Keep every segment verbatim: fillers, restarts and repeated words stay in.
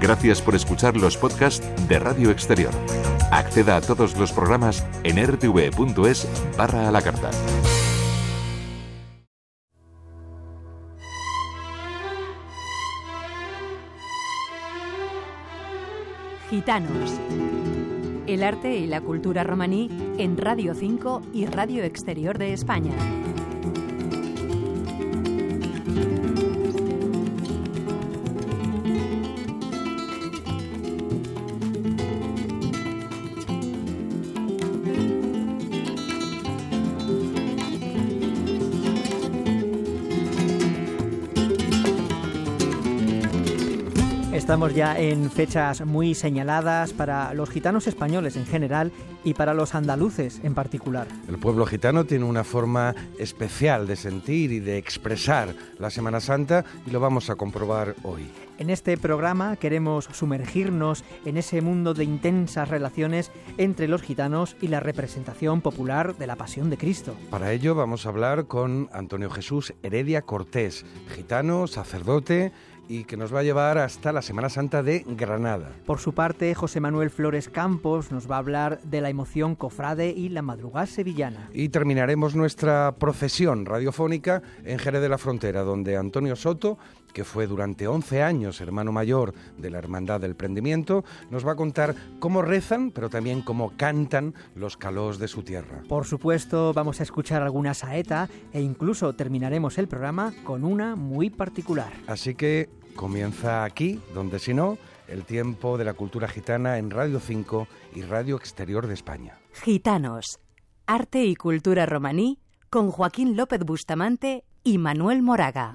Gracias por escuchar los podcasts de Radio Exterior. Acceda a todos los programas en r t v punto es barra a la carta. Gitanos. El arte y la cultura romaní en Radio cinco y Radio Exterior de España. Estamos ya en fechas muy señaladas para los gitanos españoles en general y para los andaluces en particular. El pueblo gitano tiene una forma especial de sentir y de expresar la Semana Santa y lo vamos a comprobar hoy. En este programa queremos sumergirnos en ese mundo de intensas relaciones entre los gitanos y la representación popular de la Pasión de Cristo. Para ello vamos a hablar con Antonio Jesús Heredia Cortés, gitano, sacerdote, y que nos va a llevar hasta la Semana Santa de Granada. Por su parte, José Manuel Flores Campos nos va a hablar de la emoción cofrade y la madrugada sevillana. Y terminaremos nuestra procesión radiofónica en Jerez de la Frontera, donde Antonio Soto, que fue durante once años hermano mayor de la Hermandad del Prendimiento, nos va a contar cómo rezan, pero también cómo cantan los calós de su tierra. Por supuesto, vamos a escuchar alguna saeta e incluso terminaremos el programa con una muy particular. Así que comienza aquí, donde si no, el tiempo de la cultura gitana en Radio cinco y Radio Exterior de España. Gitanos, arte y cultura romaní con Joaquín López Bustamante y Manuel Moraga.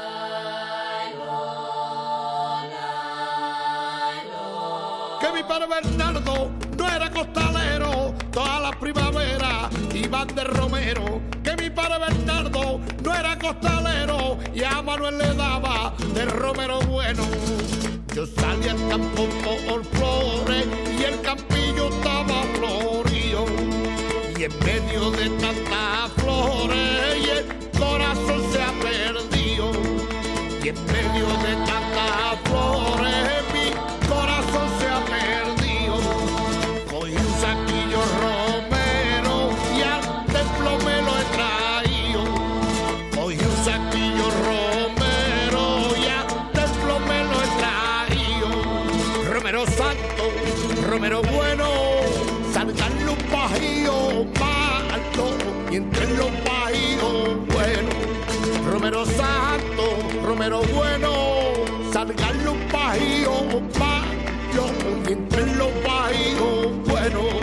Que mi padre Bernardo no era costalero, toda la primavera iban de romero. Que mi padre Bernardo no era costalero y a Manuel le daba de romero bueno. Yo salí al campo por flores y el campillo estaba florido. Y en medio de tantas flores y el corazón se ha perdido. Y en medio de tantas flores mi corazón se ha perdido. Cogí un saquillo romero y al templo me lo he traído. Cogí un saquillo romero y al templo me lo he traído. Romero santo, romero bueno, salgan los pajíos malos y entre los pajíos buenos. Romero santo, romero bueno, salgan los pajíos malos y entre los pajíos buenos.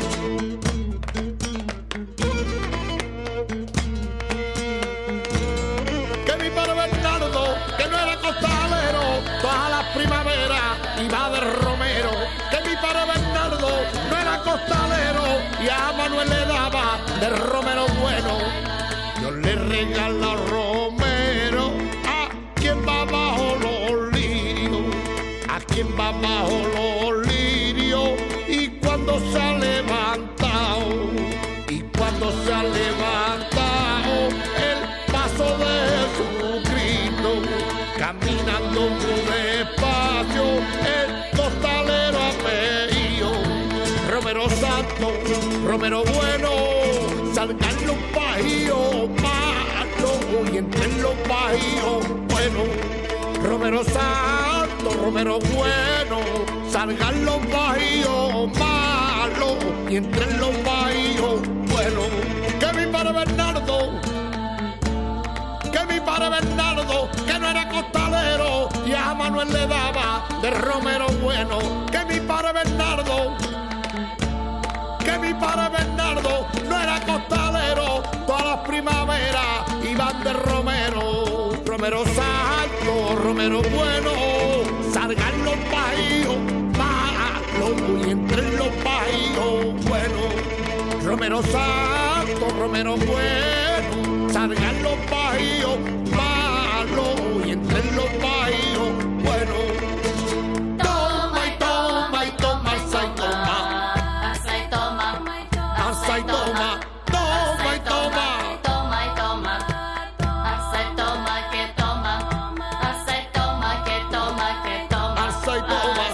Que mi padre Bernardo, que no era costalero, todas las primaveras iba de romero. Que mi padre Bernardo no era costalero y a Manuel le daba de romero bueno. Yo le regalo romero a quien va bajo los lirios, a quien va bajo los lirios y cuando se ha levantado, y cuando se ha levantado el paso de Jesucristo, caminando muy despacio, el costalero ha pedido. Romero santo, romero bueno, salgan los pajíos malos y entre los pajíos buenos. Romero santo, romero bueno, salgan los pajíos malos y entre los pajíos buenos. Que mi padre Bernardo, que mi padre Bernardo, que no era costalero y a Manuel le daba de romero bueno. Que mi padre Bernardo, que mi padre Bernardo no era costalero, todas las primaveras iban de romero. Romero santo, romero bueno, salgan los pajíos malos y entre los pajíos buenos. Romero santo, romero bueno, salgan los pajíos malos y entre los pajíos buenos. Toma y toma y toma, asa y toma. Asa y toma, asa y toma, toma y toma. Toma y toma, asa y toma que toma, asa y toma que toma que toma, Asa y toma,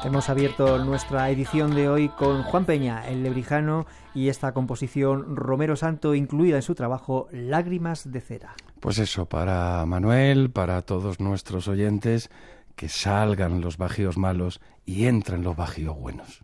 Hemos abierto nuestra edición de hoy con Juan Peña, el lebrijano, y esta composición Romero Santo, incluida en su trabajo Lágrimas de cera. Pues eso, para Manuel, para todos nuestros oyentes, que salgan los bajíos malos y entren los bajíos buenos.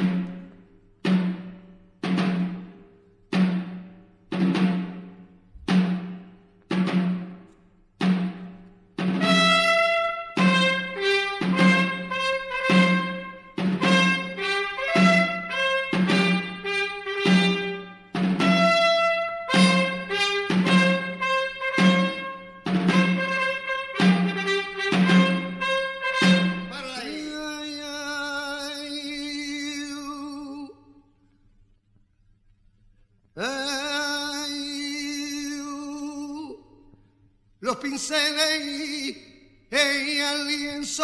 Los pinceles y el lienzo,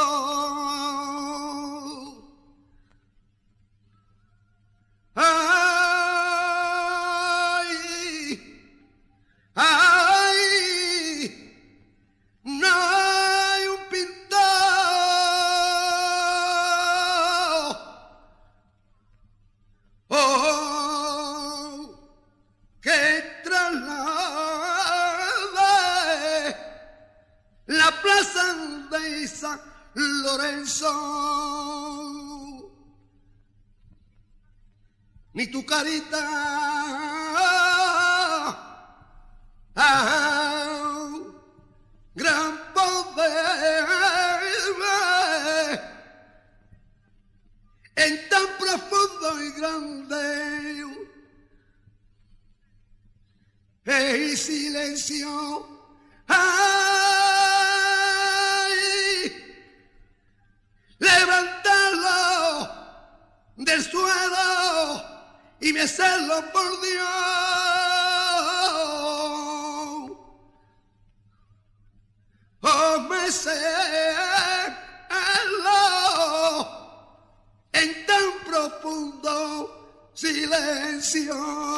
ay, ay, no hay un pintor oh, que traslade la plaza de San Lorenzo, ni tu carita, ah, gran poder en tan profundo y grande el silencio. ¡Ay! Levantarlo del suelo y mecerlo por Dios. Oh, mecerlo en tan profundo silencio.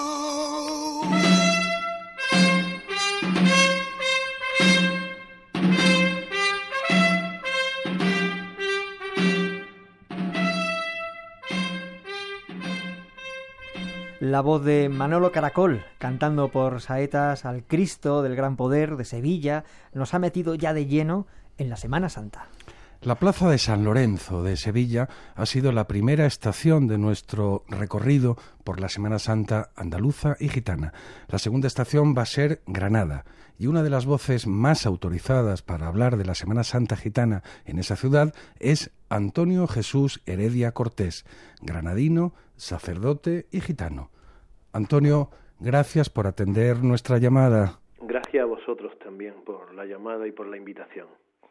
La voz de Manolo Caracol, cantando por saetas al Cristo del Gran Poder de Sevilla, nos ha metido ya de lleno en la Semana Santa. La plaza de San Lorenzo de Sevilla ha sido la primera estación de nuestro recorrido por la Semana Santa andaluza y gitana. La segunda estación va a ser Granada, y una de las voces más autorizadas para hablar de la Semana Santa gitana en esa ciudad es Antonio Jesús Heredia Cortés, granadino, sacerdote y gitano. Antonio, gracias por atender nuestra llamada. Gracias a vosotros también por la llamada y por la invitación.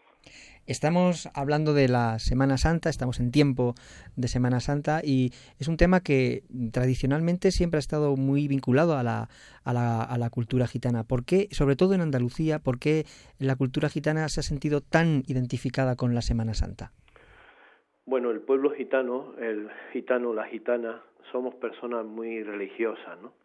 Estamos hablando de la Semana Santa, estamos en tiempo de Semana Santa y es un tema que tradicionalmente siempre ha estado muy vinculado a la, a la, a la cultura gitana. ¿Por qué, sobre todo en Andalucía, por qué la cultura gitana se ha sentido tan identificada con la Semana Santa? Bueno, el pueblo gitano, el gitano, la gitana, somos personas muy religiosas, ¿no?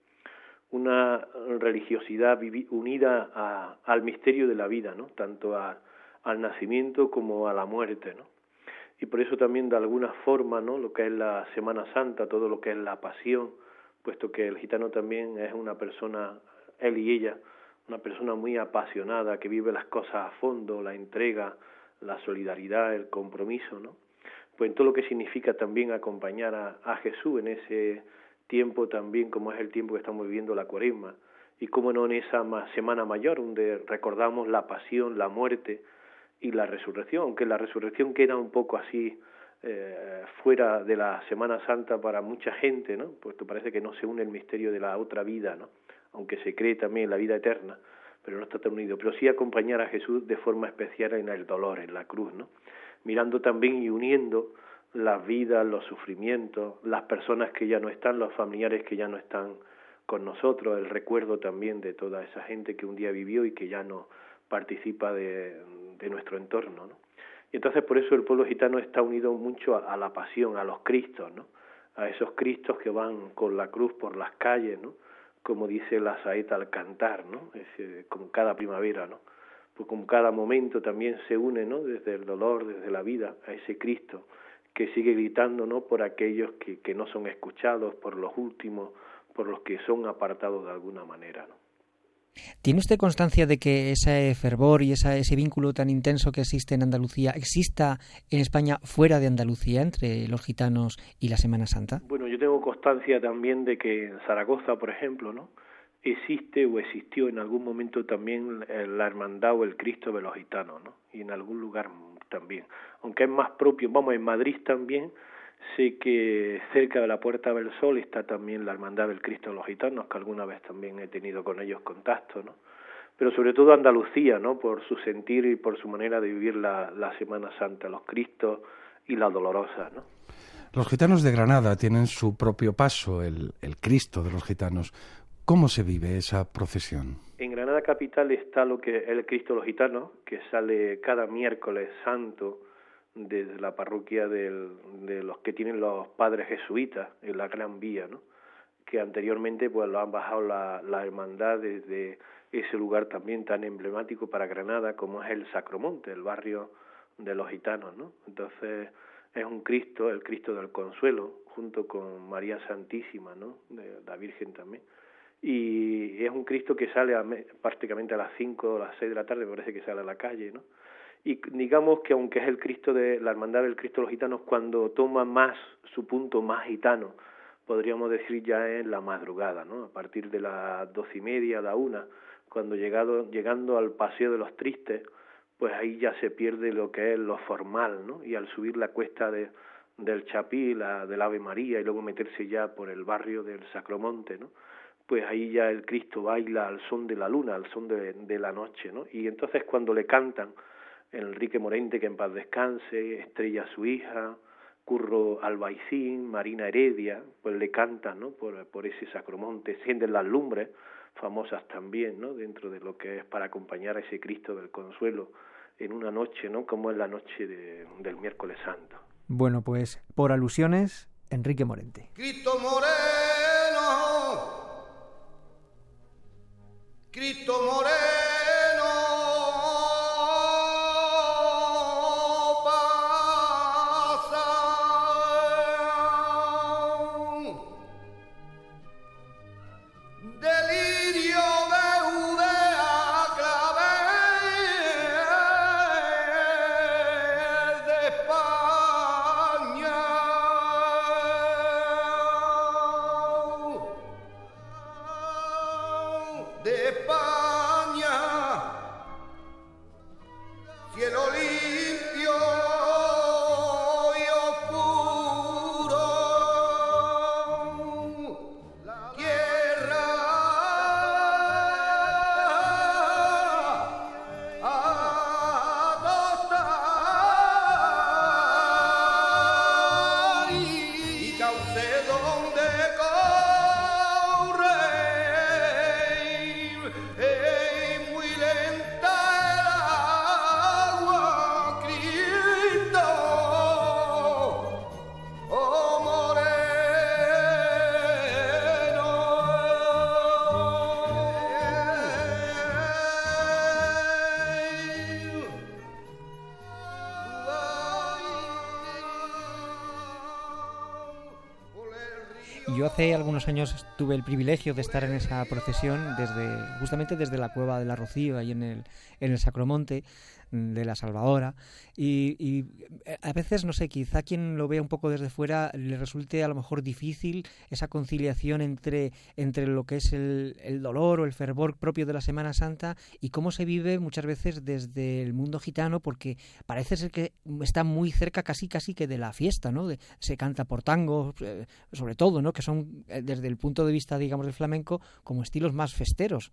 Una religiosidad unida a, al misterio de la vida, ¿no? Tanto a al nacimiento como a la muerte, ¿no? Y por eso también de alguna forma, ¿no? Lo que es la Semana Santa, todo lo que es la pasión, puesto que el gitano también es una persona, él y ella, una persona muy apasionada, que vive las cosas a fondo, la entrega, la solidaridad, el compromiso, ¿no? Pues en todo lo que significa también acompañar a, a Jesús en ese tiempo también, como es el tiempo que estamos viviendo la Cuaresma, y como no en esa Semana Mayor, donde recordamos la pasión, la muerte y la resurrección, aunque la resurrección queda un poco así eh, fuera de la Semana Santa para mucha gente, ¿no? Puesto parece que no se une el misterio de la otra vida, ¿no? Aunque se cree también en la vida eterna, pero no está tan unido. Pero sí acompañar a Jesús de forma especial en el dolor, en la cruz, ¿no? Mirando también y uniendo las vidas, los sufrimientos, las personas que ya no están, los familiares que ya no están con nosotros, el recuerdo también de toda esa gente que un día vivió y que ya no participa de, de nuestro entorno, ¿no? Y entonces por eso el pueblo gitano está unido mucho a, a la pasión, a los Cristos, ¿no? A esos Cristos que van con la cruz por las calles, ¿no? Como dice la saeta al cantar, ¿no? Es, eh, como cada primavera, ¿no? Pues como cada momento también se une, ¿no? Desde el dolor, desde la vida, a ese Cristo que sigue gritando, ¿no?, por aquellos que, que no son escuchados, por los últimos, por los que son apartados de alguna manera, ¿no? ¿Tiene usted constancia de que ese fervor y esa, ese vínculo tan intenso que existe en Andalucía exista en España fuera de Andalucía, entre los gitanos y la Semana Santa? Bueno, yo tengo constancia también de que en Zaragoza, por ejemplo, ¿no?, existe o existió en algún momento también la hermandad o el Cristo de los gitanos, ¿no?, y en algún lugar también. Aunque es más propio, vamos, en Madrid también, sé que cerca de la Puerta del Sol está también la Hermandad del Cristo de los Gitanos, que alguna vez también he tenido con ellos contacto, ¿no? Pero sobre todo Andalucía, ¿no?, por su sentir y por su manera de vivir la, la Semana Santa, los Cristos y la Dolorosa, ¿no? Los gitanos de Granada tienen su propio paso, el, el Cristo de los Gitanos. ¿Cómo se vive esa procesión? En Granada capital está lo que es el Cristo de los Gitanos, que sale cada miércoles santo desde la parroquia del, de los que tienen los padres jesuitas en la Gran Vía, ¿no?, que anteriormente pues lo han bajado la, la hermandad desde ese lugar también tan emblemático para Granada como es el Sacromonte, el barrio de los gitanos, ¿no? Entonces es un Cristo, el Cristo del Consuelo, junto con María Santísima, ¿no?, de la Virgen también. Y es un Cristo que sale a, prácticamente a las cinco o las seis de la tarde, me parece que sale a la calle, ¿no? Y digamos que aunque es el Cristo de la Hermandad del Cristo de los Gitanos, cuando toma más su punto más gitano, podríamos decir ya en la madrugada, ¿no?, a partir de las doce y media, la una, cuando llegado, llegando al Paseo de los Tristes, pues ahí ya se pierde lo que es lo formal, ¿no? Y al subir la cuesta de, del Chapí, la del Ave María, y luego meterse ya por el barrio del Sacromonte, ¿no?, pues ahí ya el Cristo baila al son de la luna, al son de, de la noche, ¿no? Y entonces cuando le cantan Enrique Morente, que en paz descanse, Estrella su hija, Curro Albaicín, Marina Heredia, pues le cantan, ¿no?, por, por ese Sacromonte, encienden las lumbres, famosas también, ¿no?, dentro de lo que es para acompañar a ese Cristo del Consuelo en una noche, ¿no?, como es la noche de, del miércoles santo. Bueno, pues por alusiones, Enrique Morente. Cristo Moreno, Cristo Moreno. Yo hace algunos años tuve el privilegio de estar en esa procesión desde justamente desde la Cueva de la Rocío, ahí en el, en el Sacromonte de la Salvadora, y, y a veces, no sé, quizá quien lo vea un poco desde fuera le resulte a lo mejor difícil esa conciliación entre, entre lo que es el, el dolor o el fervor propio de la Semana Santa y cómo se vive muchas veces desde el mundo gitano, porque parece ser que está muy cerca casi casi que de la fiesta, ¿no? De, se canta por tango, eh, sobre todo, ¿no?, que son eh, desde el punto de vista, digamos, del flamenco, como estilos más festeros.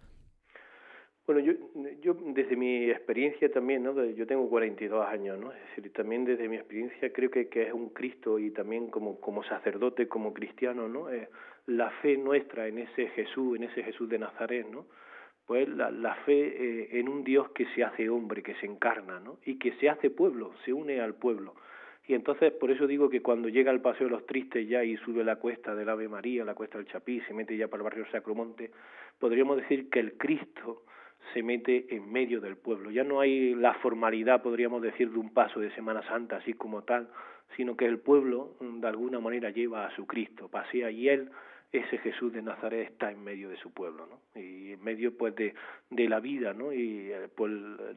Bueno, yo, yo desde mi experiencia también, ¿no?, yo tengo cuarenta y dos años, ¿no?, es decir, también desde mi experiencia creo que, que es un Cristo, y también como, como sacerdote, como cristiano, ¿no?, eh, la fe nuestra en ese Jesús, en ese Jesús de Nazaret, ¿no?, pues la, la fe eh, en un Dios que se hace hombre, que se encarna, ¿no?, y que se hace pueblo, se une al pueblo. Y entonces, por eso digo que cuando llega al Paseo de los Tristes ya y sube la cuesta del Ave María, la cuesta del Chapí, se mete ya para el barrio Sacromonte, podríamos decir que el Cristo se mete en medio del pueblo. Ya no hay la formalidad, podríamos decir, de un paso de Semana Santa así como tal, sino que el pueblo de alguna manera lleva a su Cristo, pasea, y él, ese Jesús de Nazaret, está en medio de su pueblo, ¿no? Y en medio pues de, de la vida, ¿no? Y pues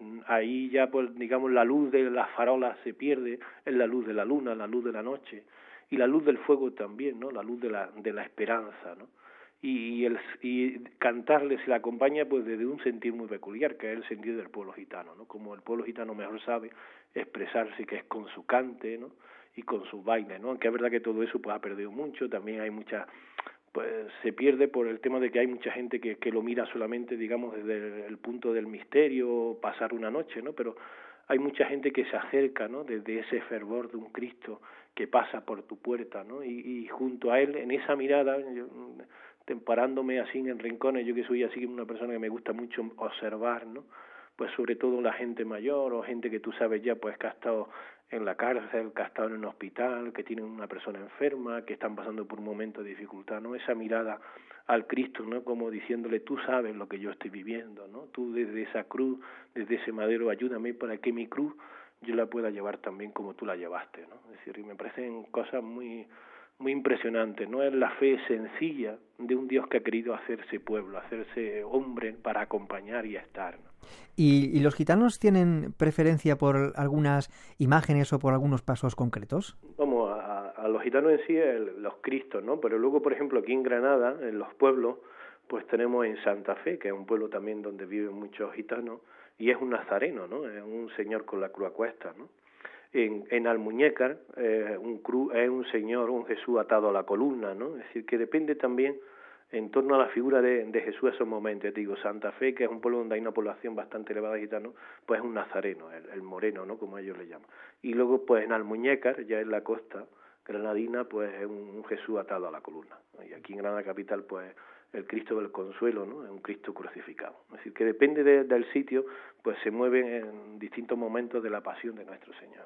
ahí ya pues digamos la luz de las farolas se pierde, es la luz de la luna, la luz de la noche, y la luz del fuego también, ¿no? La luz de la de la esperanza, ¿no? Y, el, y cantarle se le acompaña pues desde un sentir muy peculiar, que es el sentir del pueblo gitano, ¿no? Como el pueblo gitano mejor sabe expresarse, que es con su cante, ¿no? Y con sus bailes, ¿no? Aunque es verdad que todo eso pues ha perdido mucho, también hay mucha, pues se pierde por el tema de que hay mucha gente que, que lo mira solamente, digamos, desde el punto del misterio, pasar una noche, ¿no? Pero hay mucha gente que se acerca, ¿no? Desde ese fervor de un Cristo que pasa por tu puerta, ¿no? Y, y junto a él, en esa mirada, yo, parándome así en rincones, yo que soy así una persona que me gusta mucho observar, ¿no? Pues sobre todo la gente mayor o gente que tú sabes ya pues que ha estado en la cárcel, que ha estado en un hospital, que tienen una persona enferma, que están pasando por un momento de dificultad, ¿no? Esa mirada al Cristo, ¿no? Como diciéndole, tú sabes lo que yo estoy viviendo, ¿no? Tú desde esa cruz, desde ese madero, ayúdame para que mi cruz yo la pueda llevar también como tú la llevaste, ¿no? Es decir, y me parecen cosas muy muy impresionante, ¿no? Es la fe sencilla de un Dios que ha querido hacerse pueblo, hacerse hombre para acompañar y estar, ¿no? ¿Y, y los gitanos tienen preferencia por algunas imágenes o por algunos pasos concretos? Vamos, a, a los gitanos en sí, el, los cristos, ¿no? Pero luego, por ejemplo, aquí en Granada, en los pueblos, pues tenemos en Santa Fe, que es un pueblo también donde viven muchos gitanos, y es un nazareno, ¿no? Es un señor con la cruz a cuestas, ¿no? En, en Almuñécar eh, un cru, es un señor, un Jesús atado a la columna, ¿no? Es decir, que depende también en torno a la figura de, de Jesús esos momentos. Te digo, Santa Fe, que es un pueblo donde hay una población bastante elevada de gitanos, pues es un nazareno, el, el moreno, ¿no? Como ellos le llaman. Y luego, pues en Almuñécar, ya en la costa granadina, pues es un, un Jesús atado a la columna, ¿no? Y aquí en Granada capital, pues el Cristo del Consuelo, ¿no? Es un Cristo crucificado. Es decir, que depende de, del sitio, pues se mueven en distintos momentos de la pasión de nuestro Señor.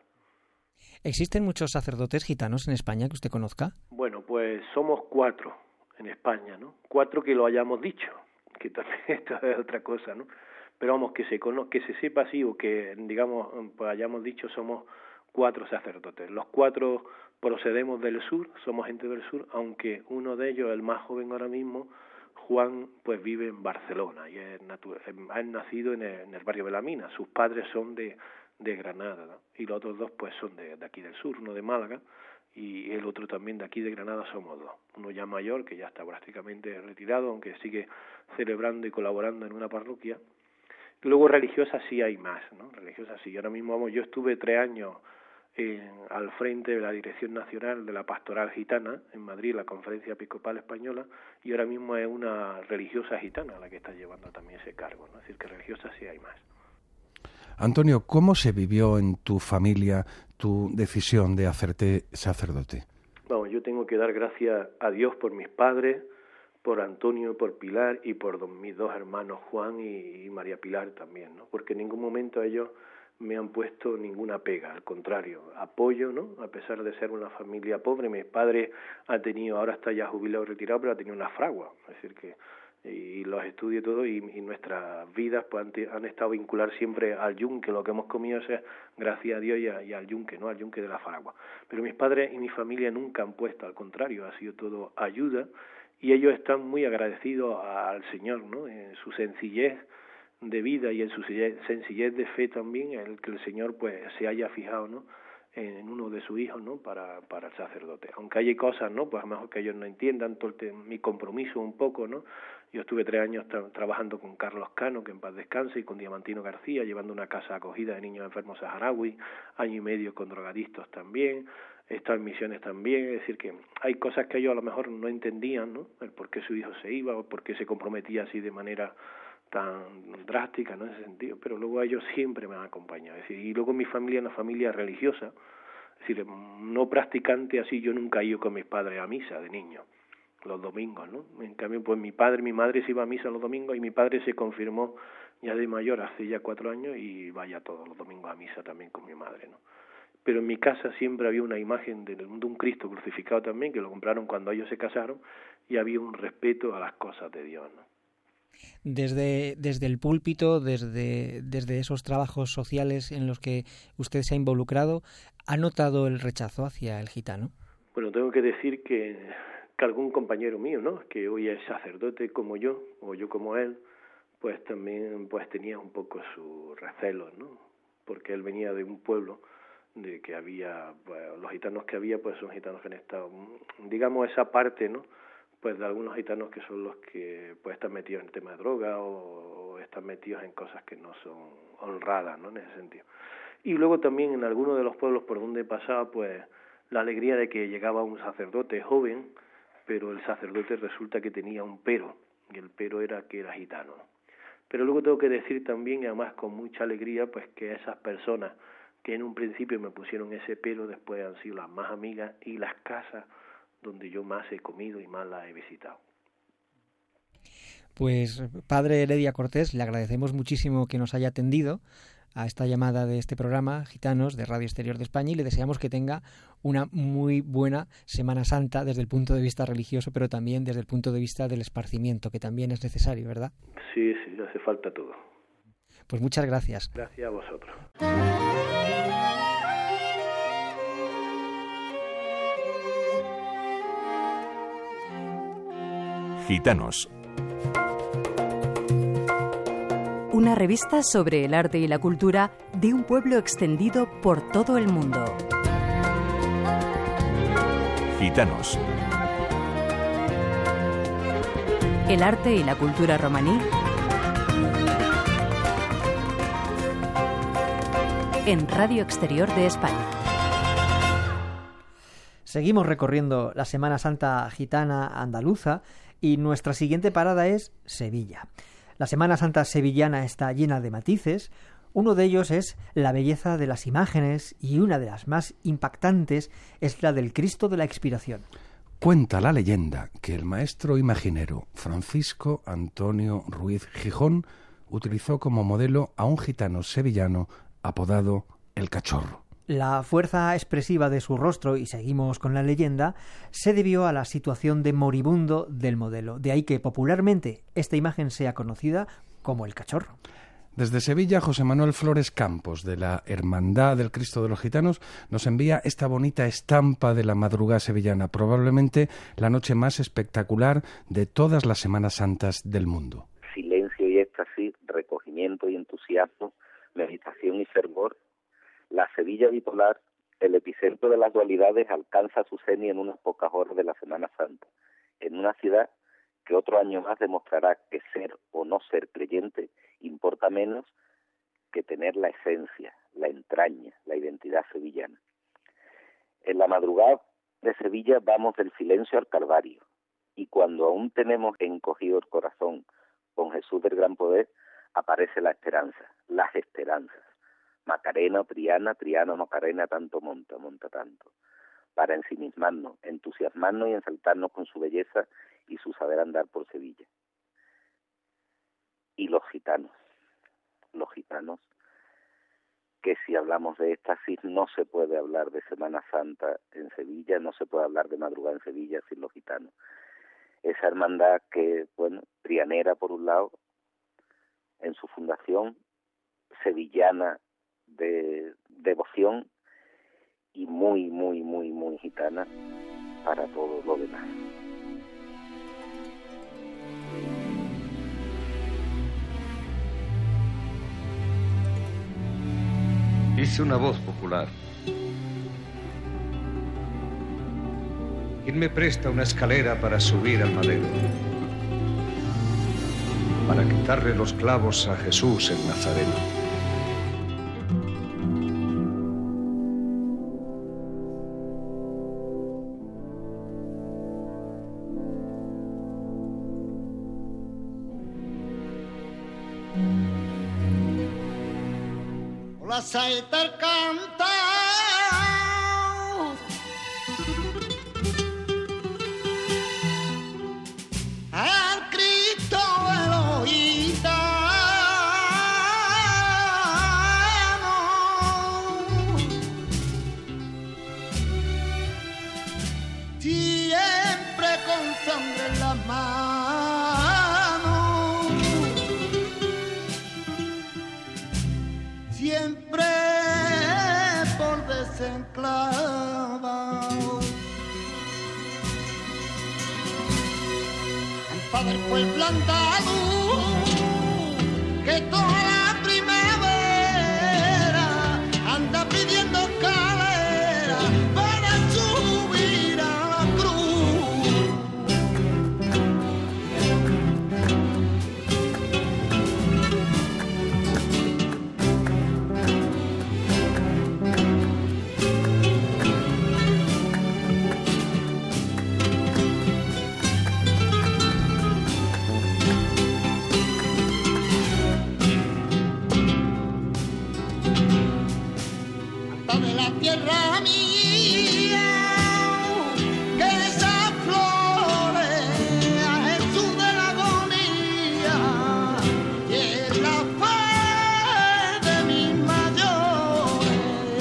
¿Existen muchos sacerdotes gitanos en España que usted conozca? Bueno, pues somos cuatro en España, ¿no? Cuatro que lo hayamos dicho, que también esto es otra cosa, ¿no? Pero vamos, que se cono- que se sepa así o que, digamos, pues hayamos dicho, somos cuatro sacerdotes. Los cuatro procedemos del sur, somos gente del sur, aunque uno de ellos, el más joven ahora mismo, Juan, pues vive en Barcelona y es, natu- es nacido en el, en el barrio de la Mina. Sus padres son de, de Granada, ¿no? Y los otros dos pues son de, de aquí del sur, uno de Málaga y el otro también de aquí de Granada. Somos dos. Uno ya mayor, que ya está prácticamente retirado, aunque sigue celebrando y colaborando en una parroquia. Y luego religiosas sí hay más, ¿no? Religiosas sí. Ahora mismo, vamos, yo estuve tres años en, al frente de la Dirección Nacional de la Pastoral Gitana en Madrid, la Conferencia Episcopal Española, y ahora mismo es una religiosa gitana la que está llevando también ese cargo, ¿no? Es decir, que religiosas sí hay más. Antonio, ¿cómo se vivió en tu familia tu decisión de hacerte sacerdote? Vamos, yo tengo que dar gracias a Dios por mis padres, por Antonio, por Pilar y por dos, mis dos hermanos Juan y, y María Pilar también, ¿no? Porque en ningún momento ellos me han puesto ninguna pega, al contrario, apoyo, ¿no? A pesar de ser una familia pobre, mi padre ha tenido, ahora está ya jubilado, retirado, pero ha tenido una fragua, es decir que y los estudios y todo, y, y nuestras vidas pues han, han estado vinculadas siempre al yunque, lo que hemos comido es gracias a Dios y, a, y al yunque, ¿no? Al yunque de la fragua. Pero mis padres y mi familia nunca han puesto, al contrario, ha sido todo ayuda, y ellos están muy agradecidos al Señor, ¿no? En su sencillez de vida y en su sencillez de fe también, el que el Señor pues se haya fijado, ¿no? En uno de sus hijos, ¿no? Para, para el sacerdote. Aunque hay cosas, ¿no? Pues a lo mejor que ellos no entiendan todo el mi compromiso un poco, ¿no? Yo estuve tres años tra- trabajando con Carlos Cano, que en paz descanse, y con Diamantino García, llevando una casa acogida de niños enfermos saharaui, año y medio con drogadictos también, he estado en misiones también, es decir que hay cosas que ellos a lo mejor no entendían, ¿no? El por qué su hijo se iba, o por qué se comprometía así de manera tan drástica, ¿no? En ese sentido, pero luego ellos siempre me han acompañado, es decir, y luego mi familia es una familia religiosa, es decir, no practicante así, yo nunca he ido con mis padres a misa de niño, los domingos, ¿no? En cambio, pues mi padre, mi madre se iba a misa los domingos y mi padre se confirmó ya de mayor hace ya cuatro años y vaya todos los domingos a misa también con mi madre, ¿no? Pero en mi casa siempre había una imagen de, de un Cristo crucificado también, que lo compraron cuando ellos se casaron, y había un respeto a las cosas de Dios, ¿no? Desde, desde el púlpito, desde, desde esos trabajos sociales en los que usted se ha involucrado, ¿ha notado el rechazo hacia el gitano? Bueno, tengo que decir que, que algún compañero mío, ¿no?, que hoy es sacerdote como yo, o yo como él, pues también pues tenía un poco sus recelos, ¿no? Porque él venía de un pueblo de que había, pues, los gitanos que había, pues son gitanos que han estado, digamos, esa parte, ¿no?, pues de algunos gitanos que son los que pues están metidos en el tema de droga o, o están metidos en cosas que no son honradas, ¿no?, en ese sentido. Y luego también en algunos de los pueblos por donde pasaba, pues la alegría de que llegaba un sacerdote joven, pero el sacerdote resulta que tenía un pero, y el pero era que era gitano. Pero luego tengo que decir también, y además con mucha alegría, pues que esas personas que en un principio me pusieron ese pero, después han sido las más amigas y las casas donde yo más he comido y más las he visitado. Pues, padre Heredia Cortés, le agradecemos muchísimo que nos haya atendido a esta llamada de este programa, Gitanos, de Radio Exterior de España, y le deseamos que tenga una muy buena Semana Santa desde el punto de vista religioso, pero también desde el punto de vista del esparcimiento, que también es necesario, ¿verdad? Sí, sí, hace falta todo. Pues muchas gracias. Gracias a vosotros. Gitanos. Una revista sobre el arte y la cultura de un pueblo extendido por todo el mundo. Gitanos. El arte y la cultura romaní en Radio Exterior de España. Seguimos recorriendo la Semana Santa gitana andaluza y nuestra siguiente parada es Sevilla. La Semana Santa sevillana está llena de matices. Uno de ellos es la belleza de las imágenes y una de las más impactantes es la del Cristo de la Expiración. Cuenta la leyenda que el maestro imaginero Francisco Antonio Ruiz Gijón utilizó como modelo a un gitano sevillano apodado El Cachorro. La fuerza expresiva de su rostro, y seguimos con la leyenda, se debió a la situación de moribundo del modelo. De ahí que popularmente esta imagen sea conocida como El Cachorro. Desde Sevilla, José Manuel Flores Campos, de la Hermandad del Cristo de los Gitanos, nos envía esta bonita estampa de la madrugada sevillana, probablemente la noche más espectacular de todas las Semanas Santas del mundo. Silencio y éxtasis, recogimiento y entusiasmo, meditación y fervor. La Sevilla bipolar, el epicentro de las dualidades, alcanza su cenit en unas pocas horas de la Semana Santa, en una ciudad que otro año más demostrará que ser o no ser creyente importa menos que tener la esencia, la entraña, la identidad sevillana. En la madrugada de Sevilla vamos del silencio al Calvario, y cuando aún tenemos encogido el corazón con Jesús del Gran Poder, aparece la esperanza, las esperanzas. Macarena, Triana, Triana, Macarena, tanto monta, monta tanto, para ensimismarnos, entusiasmarnos y ensaltarnos con su belleza y su saber andar por Sevilla. Y los gitanos, los gitanos, que si hablamos de éxtasis no se puede hablar de Semana Santa en Sevilla, no se puede hablar de madrugada en Sevilla sin los gitanos. Esa hermandad que, bueno, trianera por un lado, en su fundación, sevillana de devoción y muy, muy, muy, muy gitana para todo lo demás. Dice una voz popular: ¿quién me presta una escalera para subir al madero? Para quitarle los clavos a Jesús el Nazareno. La saeta canta al Cristo de los gitanos, siempre con sangre en las manos. fue el plantado que toda la primavera anda pidiendo escalera para subir a la cruz. De la tierra mía, que esas flores a Jesús de la agonía y es la fe de mis mayores.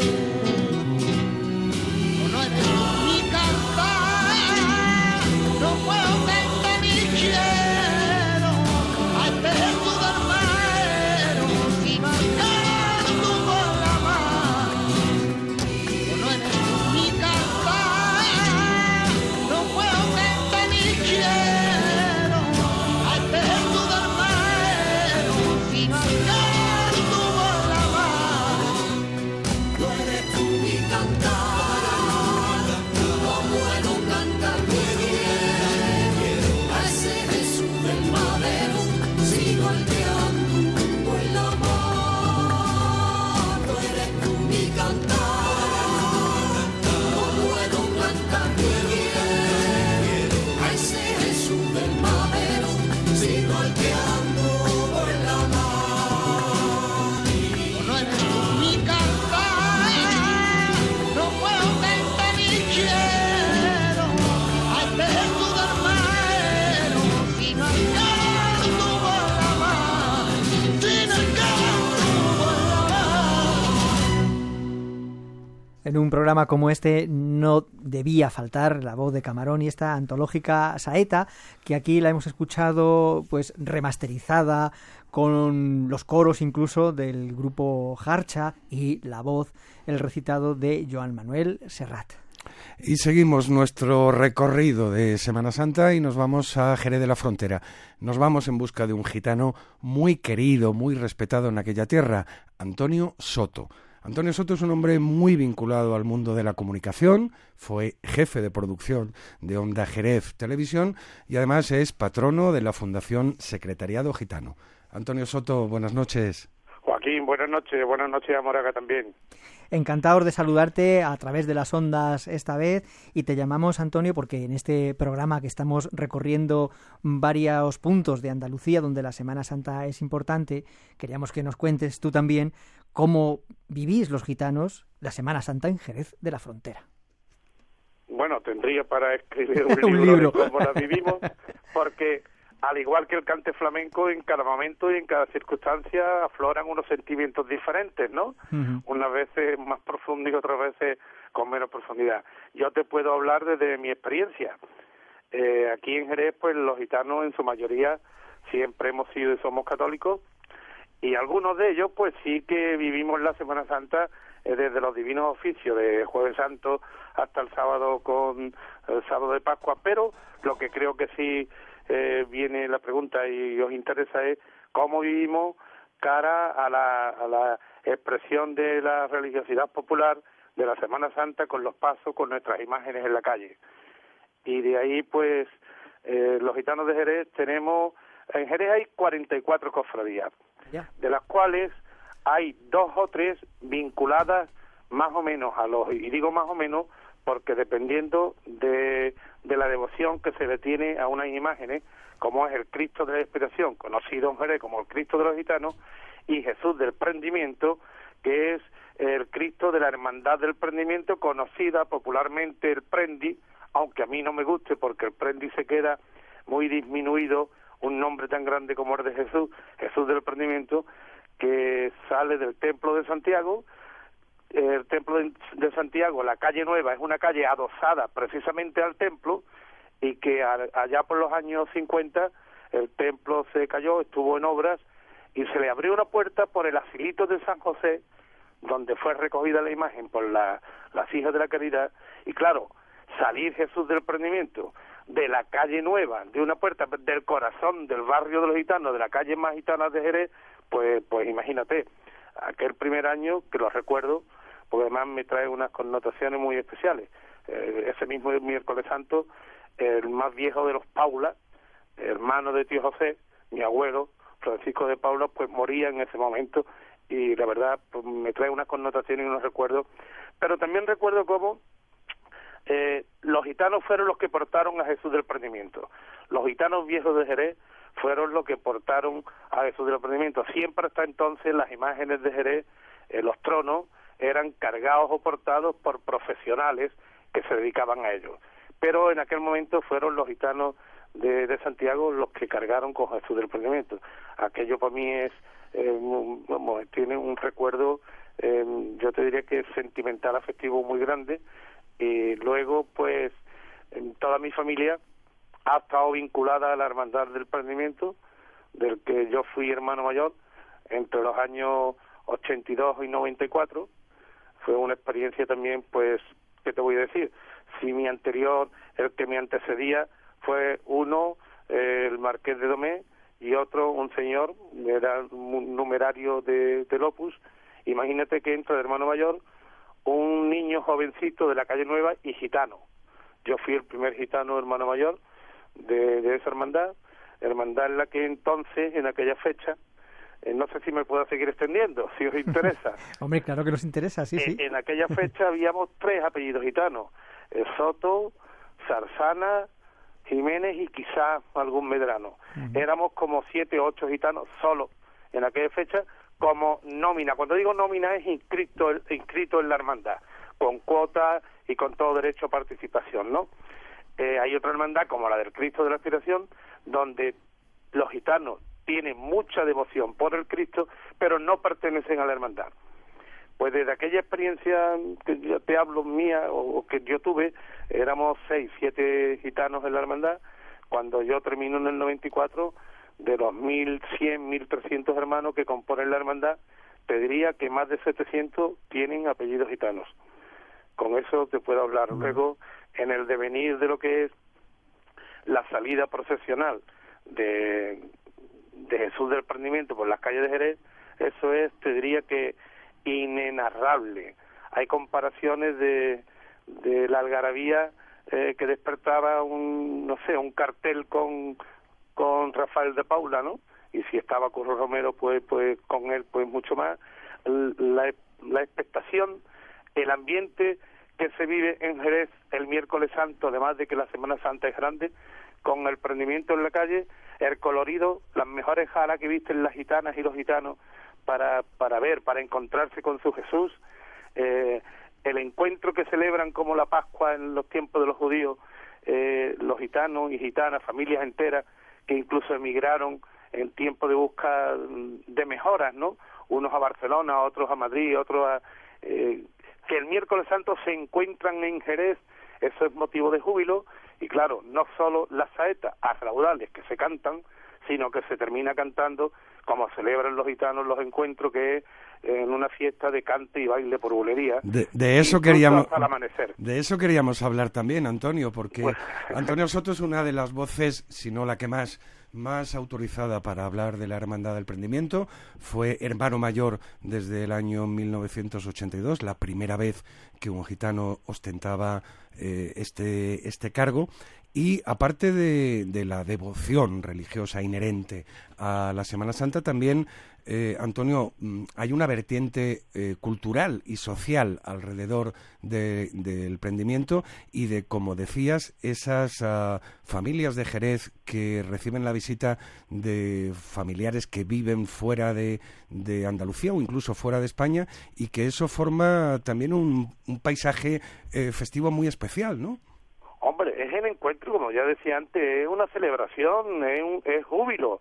No eres mi cantar, no puedo cantar ni quiero a este Jesús del Maero, si marcar tu por la mar. No eres mi cantar, no puedo cantar ni quiero a este Jesús del Maero, si marcar tu por la mar. No eres tú mi cantar, no puedo cantar ni quiero a ese Jesús del Madero, sino el que anduvo en la mar. No eres tú mi cantar. En un programa como este no debía faltar la voz de Camarón y esta antológica saeta, que aquí la hemos escuchado pues remasterizada, con los coros incluso del grupo Jarcha y la voz, el recitado de Joan Manuel Serrat. Y seguimos nuestro recorrido de Semana Santa y nos vamos a Jerez de la Frontera. Nos vamos en busca de un gitano muy querido, muy respetado en aquella tierra, Antonio Soto. Antonio Soto es un hombre muy vinculado al mundo de la comunicación, fue jefe de producción de Onda Jerez Televisión y además es patrono de la Fundación Secretariado Gitano. Antonio Soto, buenas noches. Joaquín, buenas noches, buenas noches a Moraga también. Encantados de saludarte a través de las ondas esta vez y te llamamos Antonio porque en este programa que estamos recorriendo varios puntos de Andalucía donde la Semana Santa es importante, queríamos que nos cuentes tú también cómo vivís los gitanos la Semana Santa en Jerez de la Frontera. Bueno, tendría para escribir un libro, un libro. de cómo la vivimos, porque al igual que el cante flamenco, en cada momento y en cada circunstancia afloran unos sentimientos diferentes, ¿no? Uh-huh. Unas veces más profundos y otras veces con menos profundidad. Yo te puedo hablar desde mi experiencia. Eh, aquí en Jerez, pues los gitanos en su mayoría siempre hemos sido y somos católicos, y algunos de ellos, pues sí que vivimos la Semana Santa eh, desde los divinos oficios de Jueves Santo hasta el sábado con el sábado de Pascua, pero lo que creo que sí Eh, viene la pregunta y os interesa es cómo vivimos cara a la, a la expresión de la religiosidad popular de la Semana Santa con los pasos, con nuestras imágenes en la calle. Y de ahí, pues, eh, los gitanos de Jerez tenemos, en Jerez hay cuarenta y cuatro cofradías, yeah. de las cuales hay dos o tres vinculadas más o menos a los, y digo más o menos porque dependiendo de, de la devoción que se le tiene a unas imágenes, como es el Cristo de la Expiración, conocido en Jerez como el Cristo de los Gitanos, y Jesús del Prendimiento, que es el Cristo de la Hermandad del Prendimiento, conocida popularmente el Prendi, aunque a mí no me guste porque el Prendi se queda muy disminuido, un nombre tan grande como el de Jesús, Jesús del Prendimiento, que sale del Templo de Santiago. El Templo de Santiago, la calle Nueva, es una calle adosada precisamente al templo, y que allá por los años cincuenta el templo se cayó, estuvo en obras, y se le abrió una puerta por el asilito de San José, donde fue recogida la imagen por la, las hijas de la caridad, y claro, salir Jesús del Prendimiento de la calle Nueva, de una puerta del corazón del barrio de los gitanos, de la calle más gitana de Jerez, pues pues imagínate, aquel primer año que lo recuerdo, porque además me trae unas connotaciones muy especiales. Eh, ese mismo miércoles santo, el más viejo de los Paula, hermano de tío José, mi abuelo, Francisco de Paula, pues moría en ese momento, y la verdad pues, me trae unas connotaciones y unos recuerdos. Pero también recuerdo cómo eh, los gitanos fueron los que portaron a Jesús del Prendimiento. Los gitanos viejos de Jerez fueron los que portaron a Jesús del Prendimiento. Siempre hasta entonces las imágenes de Jerez, eh, los tronos, eran cargados o portados por profesionales que se dedicaban a ello. Pero en aquel momento fueron los gitanos de, de Santiago los que cargaron con Jesús del Prendimiento. Aquello para mí es, eh, vamos, tiene un recuerdo, eh, yo te diría que es sentimental, afectivo muy grande. Y luego, pues, en toda mi familia ha estado vinculada a la Hermandad del Prendimiento, del que yo fui hermano mayor entre los años ochenta y dos y noventa y cuatro. Fue una experiencia también, pues, ¿qué te voy a decir? Si mi anterior, el que me antecedía, fue uno, eh, el Marqués de Domé, y otro, un señor, era un numerario de, del Opus. Imagínate que entra de hermano mayor un niño jovencito de la calle Nueva y gitano. Yo fui el primer gitano hermano mayor de, de esa hermandad, hermandad en la que entonces, en aquella fecha, eh, no sé si me puedo seguir extendiendo, si os interesa. Hombre, claro que nos interesa, sí, eh, sí. En aquella fecha habíamos tres apellidos gitanos, eh, Soto, Zarzana, Jiménez y quizás algún Medrano. Uh-huh. Éramos como siete o ocho gitanos solo en aquella fecha, como nómina. Cuando digo nómina es inscrito, inscrito en la hermandad, con cuotas y con todo derecho a participación, ¿no? Eh, hay otra hermandad como la del Cristo de la Aspiración, donde los gitanos tienen mucha devoción por el Cristo, pero no pertenecen a la hermandad. Pues desde aquella experiencia que yo te hablo mía, o, o que yo tuve, éramos seis, siete gitanos en la hermandad. Cuando yo termino en el noventa y cuatro, de los mil cien, mil trescientos hermanos que componen la hermandad, te diría que más de setecientos tienen apellidos gitanos. Con eso te puedo hablar. Luego, en el devenir de lo que es la salida procesional de, de Jesús del Prendimiento por las calles de Jerez, eso es, te diría que inenarrable. Hay comparaciones de, de la algarabía eh, que despertaba un, no sé, un cartel con con Rafael de Paula, ¿no? Y si estaba Curro Romero, pues pues con él, pues mucho más. La, la expectación, el ambiente que se vive en Jerez el miércoles santo, además de que la Semana Santa es grande, con el prendimiento en la calle, el colorido, las mejores jalas que visten las gitanas y los gitanos para para ver, para encontrarse con su Jesús, eh, el encuentro que celebran como la Pascua en los tiempos de los judíos, eh, los gitanos y gitanas, familias enteras, que incluso emigraron en tiempo de busca de mejoras, ¿no? Unos a Barcelona, otros a Madrid, otros a... Eh, que el miércoles santo se encuentran en Jerez, eso es motivo de júbilo, y claro, no solo las saetas a raudales que se cantan, sino que se termina cantando como celebran los gitanos los encuentros, que es en una fiesta de cante y baile por bulería. De, de eso queríamos hasta el amanecer. De eso queríamos hablar también, Antonio, porque pues... Antonio Soto es una de las voces, si no la que más, más autorizada para hablar de la Hermandad del Prendimiento. Fue hermano mayor desde el año mil novecientos ochenta y dos, la primera vez que un gitano ostentaba eh, este, este cargo. Y aparte de, de la devoción religiosa inherente a la Semana Santa, también, eh, Antonio, hay una vertiente eh, cultural y social alrededor de, del prendimiento y de, como decías, esas uh, familias de Jerez que reciben la visita de familiares que viven fuera de, de Andalucía o incluso fuera de España, y que eso forma también un, un paisaje eh, festivo muy especial, ¿no? Hombre, es el encuentro, como ya decía antes, es una celebración, es, un, es júbilo.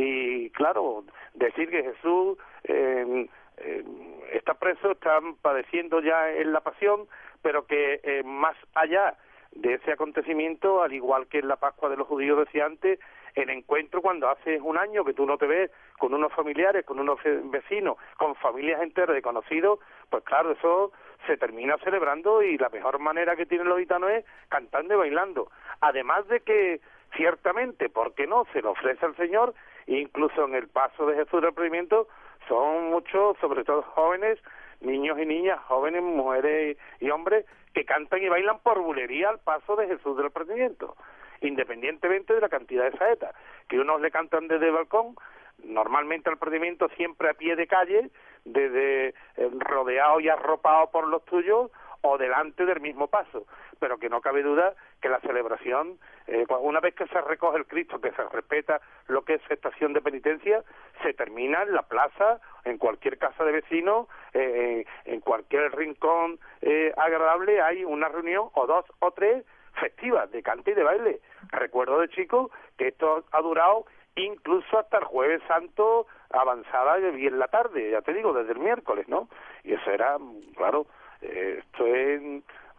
Y claro, decir que Jesús eh, eh, está preso, está padeciendo ya en la pasión, pero que eh, más allá de ese acontecimiento, al igual que en la Pascua de los judíos decía antes, el encuentro cuando hace un año que tú no te ves con unos familiares, con unos vecinos, con familias enteras de conocidos, pues claro, eso se termina celebrando y la mejor manera que tienen los gitanos es cantando y bailando. Además de que, ciertamente, ¿por qué no?, se le ofrece al Señor, e incluso en el paso de Jesús del Prendimiento son muchos, sobre todo jóvenes, niños y niñas, jóvenes, mujeres y hombres, que cantan y bailan por bulería al paso de Jesús del Prendimiento, independientemente de la cantidad de saetas, que unos le cantan desde el balcón, normalmente al Prendimiento siempre a pie de calle, desde eh, rodeado y arropado por los tuyos, o delante del mismo paso, pero que no cabe duda que la celebración, eh, una vez que se recoge el Cristo, que se respeta lo que es estación de penitencia, se termina en la plaza, en cualquier casa de vecinos, eh, en cualquier rincón eh, agradable, hay una reunión o dos o tres festivas de cante y de baile. Recuerdo de chico que esto ha durado incluso hasta el Jueves Santo, avanzada y bien la tarde, ya te digo, desde el miércoles, ¿no? Y eso era, claro, eh, esto es,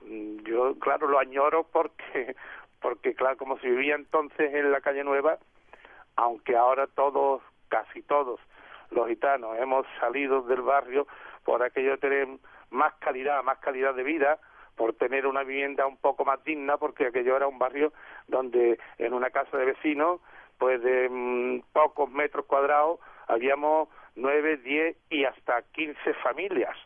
yo, claro, lo añoro porque, porque, claro, como se vivía entonces en la Calle Nueva, aunque ahora todos, casi todos, los gitanos hemos salido del barrio por aquello de tener más calidad, más calidad de vida, por tener una vivienda un poco más digna, porque aquello era un barrio donde en una casa de vecinos, pues de mmm, pocos metros cuadrados, habíamos nueve, diez y hasta quince familias.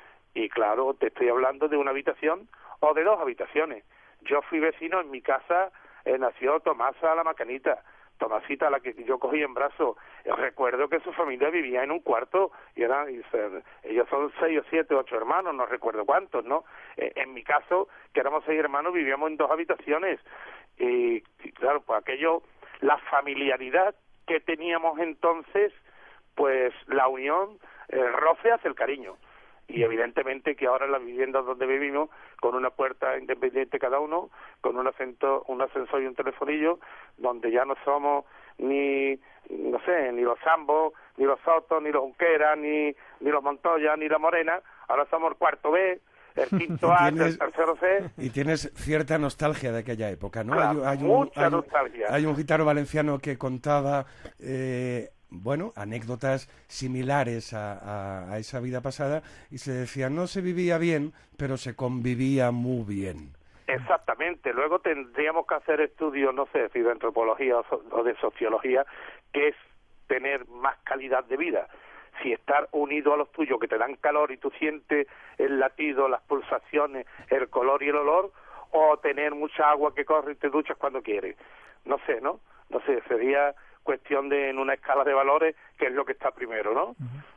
Y claro, te estoy hablando de una habitación o de dos habitaciones. Yo fui vecino, en mi casa eh, nació Tomasa la Macanita, Tomasita, la que yo cogí en brazos. Recuerdo que su familia vivía en un cuarto, y eran, y se, ellos son seis o siete, ocho hermanos, no recuerdo cuántos, ¿no? Eh, en mi caso, que éramos seis hermanos, vivíamos en dos habitaciones. Y, y claro, pues aquello, la familiaridad que teníamos entonces, pues la unión, el roce hace el cariño. Y evidentemente que ahora en las viviendas donde vivimos, con una puerta independiente cada uno, con un, acento, un ascensor y un telefonillo, donde ya no somos ni, no sé, ni los Zambos, ni los Sotos, ni los Junqueras, ni, ni los Montoya, ni la Morena, ahora somos el cuarto B, el quinto A, el tercero C. Y tienes cierta nostalgia de aquella época, ¿no? Claro, hay, hay mucha un, hay, nostalgia. Hay un gitano valenciano que contaba... Eh, bueno, anécdotas similares a, a, a esa vida pasada, y se decía, no se vivía bien, pero se convivía muy bien. Exactamente. Luego tendríamos que hacer estudios, no sé, si de antropología o, so, o de sociología, que es tener más calidad de vida. Si estar unido a los tuyos, que te dan calor y tú sientes el latido, las pulsaciones, el color y el olor, o tener mucha agua que corre y te duchas cuando quieres. No sé, ¿no? No sé, sería cuestión de, en una escala de valores, que es lo que está primero, ¿no?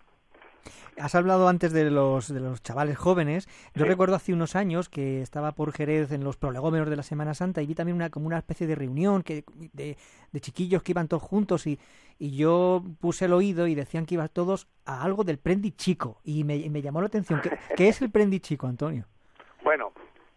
Uh-huh. Has hablado antes de los de los chavales jóvenes. Yo sí. recuerdo hace unos años que estaba por Jerez en los prolegómenos de la Semana Santa y vi también una como una especie de reunión que de, de chiquillos que iban todos juntos y, y yo puse el oído y decían que iban todos a algo del prendi chico y me, y me llamó la atención. ¿Qué, ¿Qué es el prendi chico, Antonio? Bueno,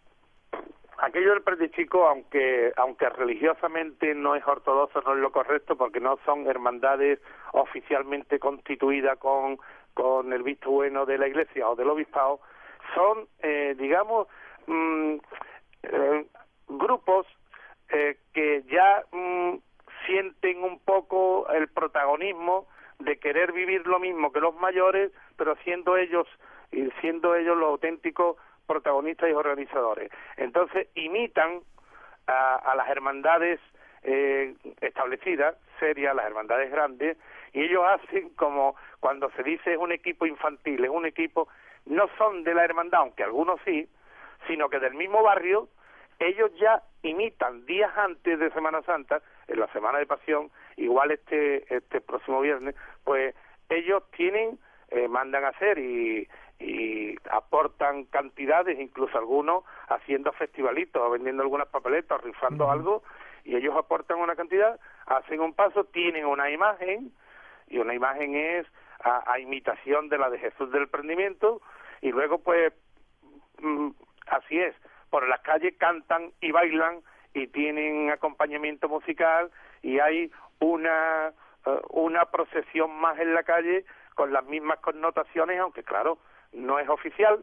aquello del prendi chico, aunque aunque religiosamente no es ortodoxo, no es lo correcto, porque no son hermandades oficialmente constituidas con, con el visto bueno de la Iglesia o del obispado, son, eh, digamos, mmm, eh, grupos eh, que ya mmm, sienten un poco el protagonismo de querer vivir lo mismo que los mayores, pero siendo ellos, y siendo ellos los auténticos protagonistas y organizadores. Entonces imitan a, a las hermandades eh, establecidas, serias, las hermandades grandes, y ellos hacen como cuando se dice es un equipo infantil, es un equipo, no son de la hermandad, aunque algunos sí, sino que del mismo barrio, ellos ya imitan días antes de Semana Santa, en la Semana de Pasión, igual este este próximo viernes, pues ellos tienen, eh, mandan a hacer y y aportan cantidades, incluso algunos haciendo festivalitos, vendiendo algunas papeletas, rifando uh-huh. algo, y ellos aportan una cantidad, hacen un paso, tienen una imagen, y una imagen es a, a imitación de la de Jesús del Prendimiento, y luego pues mm, así es, por las calles cantan y bailan, y tienen acompañamiento musical, y hay una, uh, una procesión más en la calle, con las mismas connotaciones, aunque claro, no es oficial,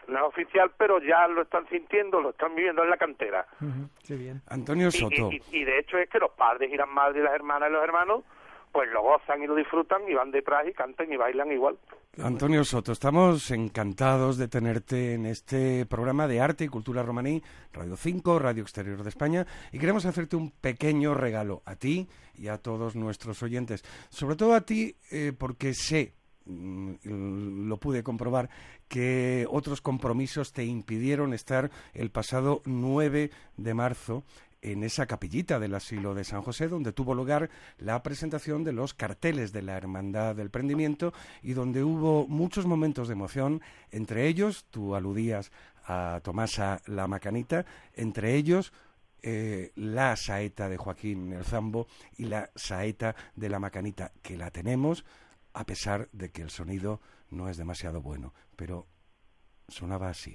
no es oficial, pero ya lo están sintiendo, lo están viviendo en la cantera. Uh-huh. Qué bien. Antonio Soto. Y, y, y de hecho es que los padres y las madres y las hermanas y los hermanos pues lo gozan y lo disfrutan y van detrás y cantan y bailan igual. Antonio Soto, estamos encantados de tenerte en este programa de arte y cultura romaní, Radio cinco, Radio Exterior de España, y queremos hacerte un pequeño regalo a ti y a todos nuestros oyentes. Sobre todo a ti, eh, porque sé, mm, lo pude comprobar, que otros compromisos te impidieron estar el pasado nueve de marzo en esa capillita del Asilo de San José, donde tuvo lugar la presentación de los carteles de la Hermandad del Prendimiento y donde hubo muchos momentos de emoción, entre ellos, tú aludías a Tomasa la Macanita, entre ellos eh, la saeta de Joaquín el Zambo y la saeta de la Macanita, que la tenemos a pesar de que el sonido no es demasiado bueno, pero sonaba así.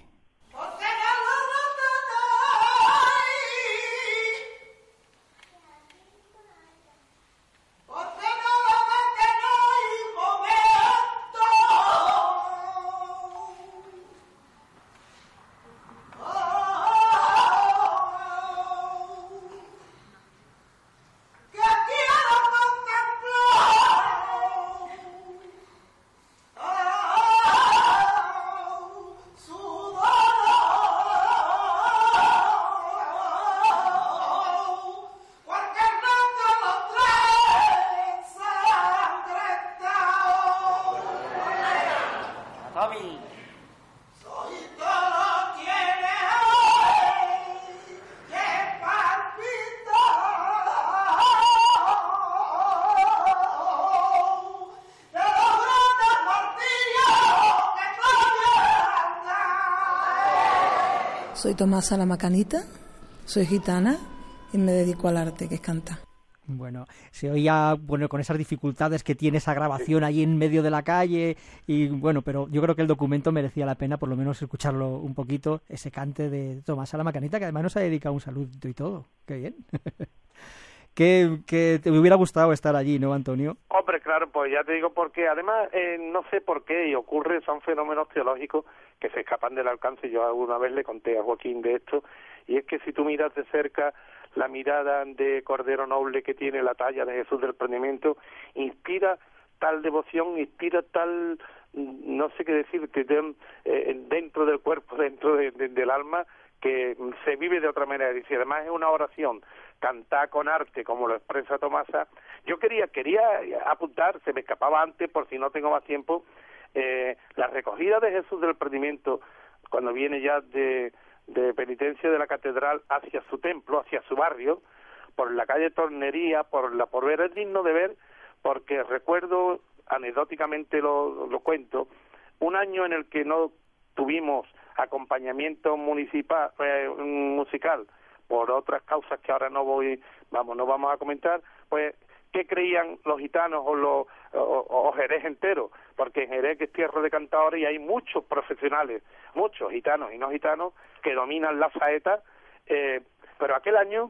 Soy Tomasa la Macanita, soy gitana y me dedico al arte, que es cantar. Bueno, se oía, bueno, con esas dificultades que tiene esa grabación allí en medio de la calle y bueno, pero yo creo que el documento merecía la pena por lo menos escucharlo un poquito, ese cante de Tomasa la Macanita, que además nos ha dedicado un saludo y todo. Qué bien. que, que te hubiera gustado estar allí, ¿no, Antonio? Hombre, claro, pues ya te digo porque además eh, no sé por qué y ocurre, son fenómenos teológicos que se escapan del alcance. Yo alguna vez le conté a Joaquín de esto, y es que si tú miras de cerca la mirada de Cordero Noble que tiene la talla de Jesús del Prendimiento, inspira tal devoción, inspira tal, no sé qué decirte, de, eh, dentro del cuerpo, dentro de, de, del alma, que se vive de otra manera. Y si además es una oración, cantar con arte, como lo expresa Tomasa, yo quería quería apuntar, se me escapaba antes por si no tengo más tiempo, eh, la recogida de Jesús del Prendimiento, cuando viene ya de, de penitencia de la catedral hacia su templo, hacia su barrio, por la calle Tornería, por la por ver, es digno de ver, porque recuerdo, anecdóticamente lo, lo cuento, un año en el que no tuvimos acompañamiento municipal eh, musical por otras causas que ahora no voy vamos no vamos a comentar, pues ¿qué creían los gitanos o los o, o Jerez entero? Porque en Jerez, que es tierra de cantadores, y hay muchos profesionales, muchos gitanos y no gitanos que dominan la saeta, eh, pero aquel año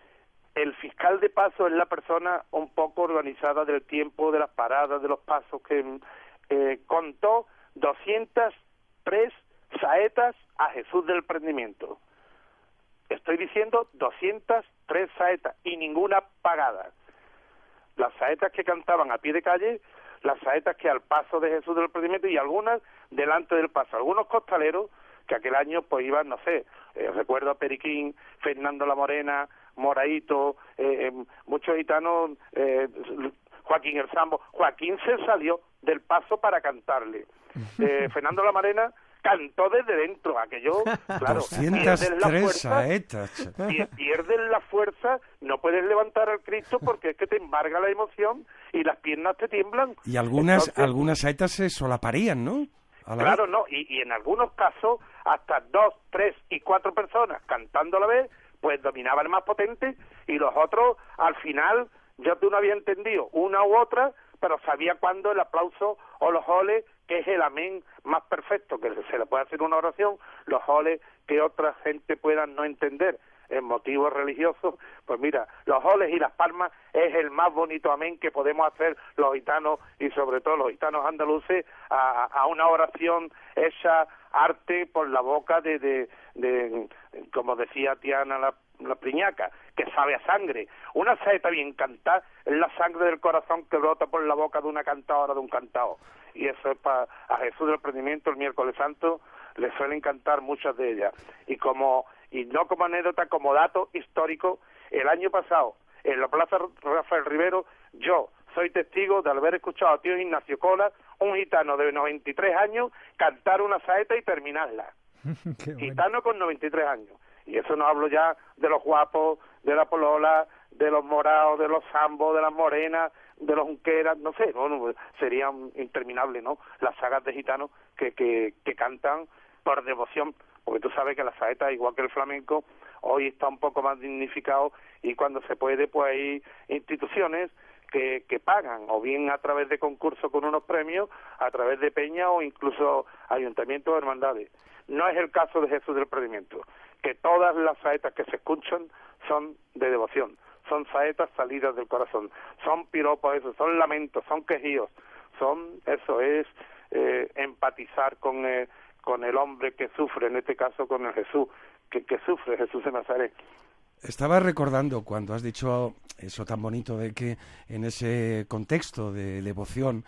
el fiscal de paso es la persona un poco organizada del tiempo, de las paradas, de los pasos, que eh, contó doscientas tres saetas a Jesús del Prendimiento. Estoy diciendo doscientas tres saetas y ninguna pagada. Las saetas que cantaban a pie de calle, las saetas que al paso de Jesús del Prendimiento y algunas delante del paso. Algunos costaleros que aquel año pues iban, no sé, eh, recuerdo a Periquín, Fernando la Morena, Moraito, eh, eh, muchos gitanos, eh, Joaquín el Zambo. Joaquín se salió del paso para cantarle. Eh, Fernando la Morena cantó desde dentro, aquello, claro, doscientas tres saetas. Si pierdes la fuerza, no puedes levantar al Cristo porque es que te embarga la emoción y las piernas te tiemblan. Y algunas Entonces, algunas saetas se solaparían, ¿no? Claro, no, y, y en algunos casos hasta dos, tres y cuatro personas cantando a la vez, pues dominaba el más potente y los otros, al final, yo tú no había entendido una u otra, pero sabía cuándo el aplauso o los oles, que es el amén más perfecto, que se le puede hacer una oración, los oles que otra gente pueda no entender. en motivos religiosos, pues mira, los oles y las palmas es el más bonito amén que podemos hacer los gitanos y sobre todo los gitanos andaluces a, a una oración hecha arte por la boca de, de, de como decía Tiana la, la Priñaca, que sabe a sangre. Una saeta bien cantada es la sangre del corazón que brota por la boca de una cantadora, de un cantado. Y eso es para a Jesús del Prendimiento el miércoles santo, le suelen cantar muchas de ellas. Y como y no como anécdota, como dato histórico, el año pasado, en la Plaza Rafael Rivero, yo soy testigo de haber escuchado a tío Ignacio Cola, un gitano de noventa y tres años, cantar una saeta y terminarla. Bueno. Gitano con noventa y tres años. Y eso no hablo ya de los guapos, de la polola, de los morados, de los zambos, de las morenas, de los unqueras, no sé, bueno, sería interminable, ¿no? Las sagas de gitanos que, que, que cantan por devoción, porque tú sabes que la saeta, igual que el flamenco, hoy está un poco más dignificado y cuando se puede, pues hay instituciones que, que pagan, o bien a través de concursos con unos premios, a través de peñas o incluso ayuntamientos o hermandades. No es el caso de Jesús del Prendimiento, que todas las saetas que se escuchan son de devoción, son saetas salidas del corazón, son piropos, eso, son lamentos, son quejíos, son, eso es eh, empatizar con, eh, con el hombre que sufre, en este caso con el Jesús, que, que sufre, Jesús de Nazaret. Estaba recordando cuando has dicho eso tan bonito de que en ese contexto de devoción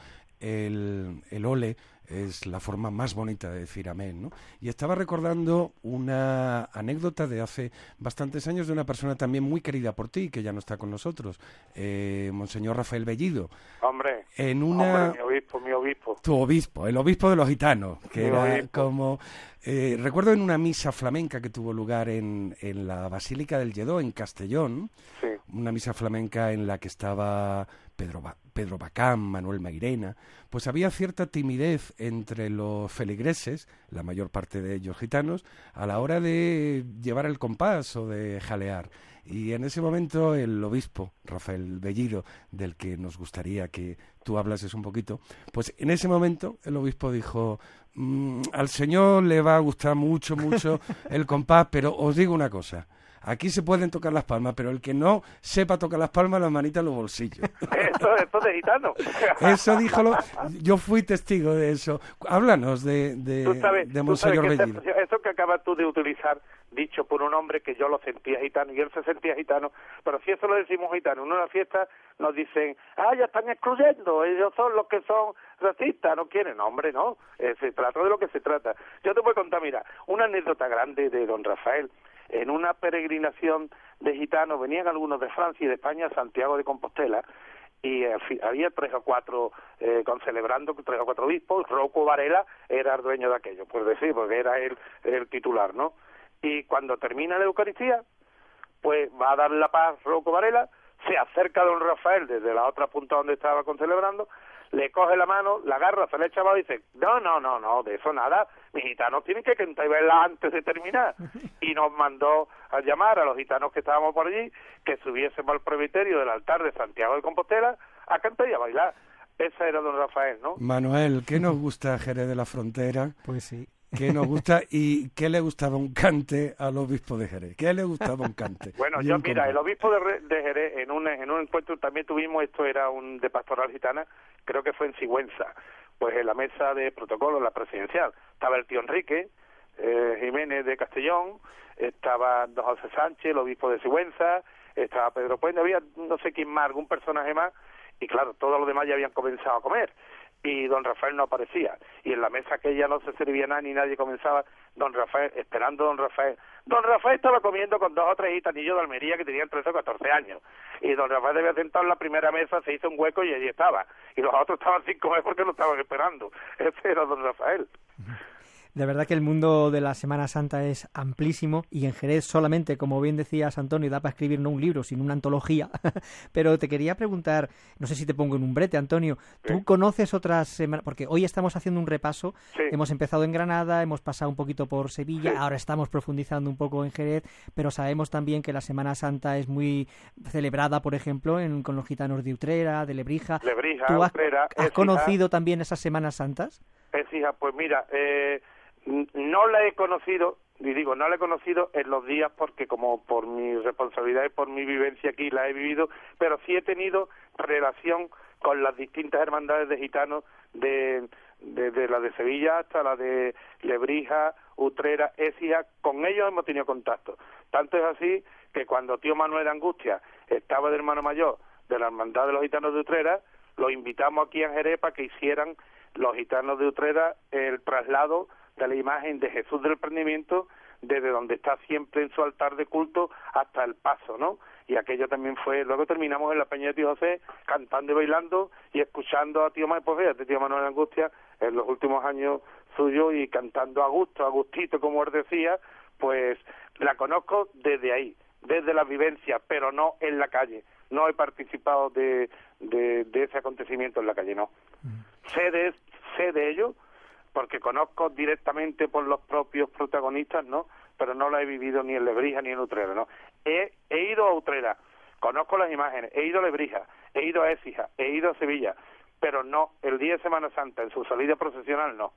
el, el ole es la forma más bonita de decir amén, ¿no? Y estaba recordando una anécdota de hace bastantes años de una persona también muy querida por ti, que ya no está con nosotros, eh, Monseñor Rafael Bellido. Hombre, en una... hombre, mi obispo, mi obispo. Tu obispo, el obispo de los gitanos, que Mi era obispo. como... Eh, recuerdo en una misa flamenca que tuvo lugar en, en la Basílica del Lledó, en Castellón, sí. Una misa flamenca en la que estaba Pedro, ba Pedro Bacán, Manuel Mairena, pues había cierta timidez entre los feligreses, la mayor parte de ellos gitanos, a la hora de llevar el compás o de jalear. Y en ese momento el obispo, Rafael Bellido, del que nos gustaría que tú hablases un poquito, pues en ese momento el obispo dijo, mmm, al Señor le va a gustar mucho, mucho el compás, pero os digo una cosa, aquí se pueden tocar las palmas, pero el que no sepa tocar las palmas, las manitas en los bolsillos. Esto, esto de gitano. Eso dijo, lo, yo fui testigo de eso. Háblanos de, de, tú sabes, de Monseñor tú sabes que Bellido. Eso, eso que acabas tú de utilizar, dicho por un hombre que yo lo sentía gitano y él se sentía gitano, pero si eso lo decimos gitano, en una fiesta nos dicen, ah, ya están excluyendo, ellos son los que son racistas, no quieren, no, hombre, no, eh, se trata de lo que se trata. Yo te voy a contar, mira, una anécdota grande de don Rafael. En una peregrinación de gitanos, venían algunos de Francia y de España a Santiago de Compostela, y eh, había tres o cuatro eh, concelebrando, tres o cuatro obispos. Rocco Varela era el dueño de aquello, por decir, porque era él el titular, ¿no? Y cuando termina la Eucaristía, pues va a dar la paz Rocco Varela, se acerca a don Rafael desde la otra punta donde estaba concelebrando, le coge la mano, la agarra, se le echa abajo y dice, no, no, no, no, de eso nada, mis gitanos tienen que cantar y bailar antes de terminar. Y nos mandó a llamar a los gitanos que estábamos por allí, que subiésemos al presbiterio del altar de Santiago de Compostela a cantar y a bailar. Ese era don Rafael, ¿no? Manuel, ¿qué nos gusta Jerez de la Frontera? Pues sí. ¿Qué nos gusta y qué le gustaba un cante al obispo de Jerez? ¿Qué le gustaba un cante? Bueno, yo mira, el obispo de, de Jerez, en un, en un encuentro también tuvimos, esto era un de pastoral gitana, creo que fue en Sigüenza, pues en la mesa de protocolo, la presidencial, estaba el tío Enrique eh, Jiménez de Castellón, estaba don José Sánchez, el obispo de Sigüenza, estaba Pedro Puente, había no sé quién más, algún personaje más, y claro, todos los demás ya habían comenzado a comer. Y don Rafael no aparecía, y en la mesa que ya no se servía nada ni nadie comenzaba, don Rafael, esperando don Rafael, don Rafael estaba comiendo con dos o tres gitanillos de Almería que tenían trece o catorce años, y don Rafael había sentado en la primera mesa, se hizo un hueco y allí estaba, y los otros estaban sin comer porque lo estaban esperando. Ese era don Rafael. De verdad que el mundo de la Semana Santa es amplísimo y en Jerez solamente, como bien decías Antonio, da para escribir no un libro, sino una antología. Pero te quería preguntar, no sé si te pongo en un brete, Antonio, ¿tú sí. conoces otras semanas? Porque hoy estamos haciendo un repaso, sí. hemos empezado en Granada, hemos pasado un poquito por Sevilla, sí. ahora estamos profundizando un poco en Jerez, pero sabemos también que la Semana Santa es muy celebrada, por ejemplo, en, con los gitanos de Utrera, de Lebrija. Lebrija, ¿Tú has, Utrera, has conocido también esas Semanas Santas? Es hija, pues mira, eh... no la he conocido, y digo, no la he conocido en los días porque como por mi responsabilidad y por mi vivencia aquí la he vivido, pero sí he tenido relación con las distintas hermandades de gitanos, de, de, de la de Sevilla hasta la de Lebrija, Utrera, Écija, con ellos hemos tenido contacto. Tanto es así que cuando tío Manuel Angustia estaba de hermano mayor de la hermandad de los gitanos de Utrera, lo invitamos aquí en Jerez para que hicieran los gitanos de Utrera el traslado de la imagen de Jesús del Prendimiento desde donde está siempre en su altar de culto hasta el paso, ¿no? Y aquello también fue, luego terminamos en la Peña de Tío José cantando y bailando y escuchando a tío Manuel, pues fíjate, tío Manuel Angustia en los últimos años suyos y cantando a gusto, a gustito, como él decía, pues la conozco desde ahí, desde la vivencia, pero no en la calle. No he participado de, de, de ese acontecimiento en la calle, no. Mm. Sé de, sé de ello, porque conozco directamente por los propios protagonistas, ¿no? Pero no la he vivido ni en Lebrija ni en Utrera, ¿no? He, he ido a Utrera, conozco las imágenes, he ido a Lebrija, he ido a Écija, he ido a Sevilla, pero no, el día de Semana Santa, en su salida procesional, no.